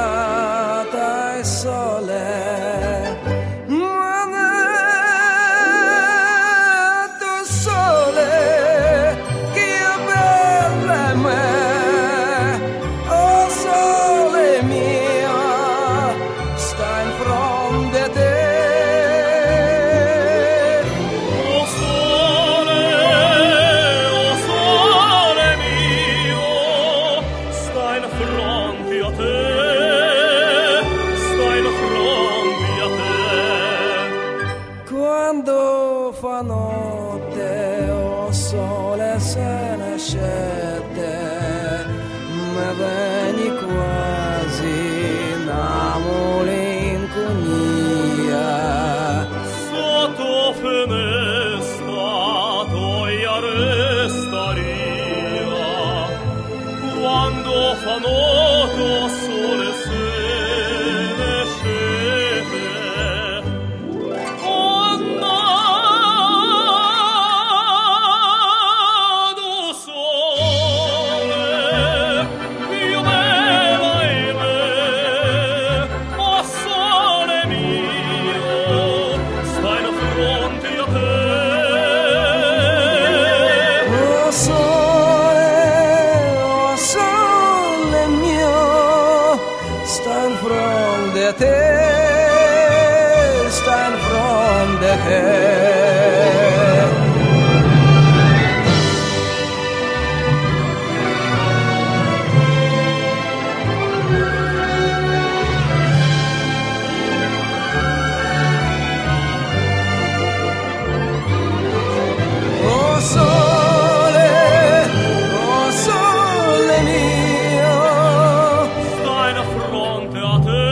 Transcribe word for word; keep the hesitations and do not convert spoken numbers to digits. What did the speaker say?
giornata e sole, manetto sole, che bella è me, oh sole mio, sta in fronte a te. Quando fa notte, oh sole se ne scende, me veni quasi una malinconia. Sotto finestra toia restaria, quando fa notte, oh sole se ne scende. Sta in fronte a te, sta in fronte a te. Oh sole, oh sole mio, Stai in fronte a te.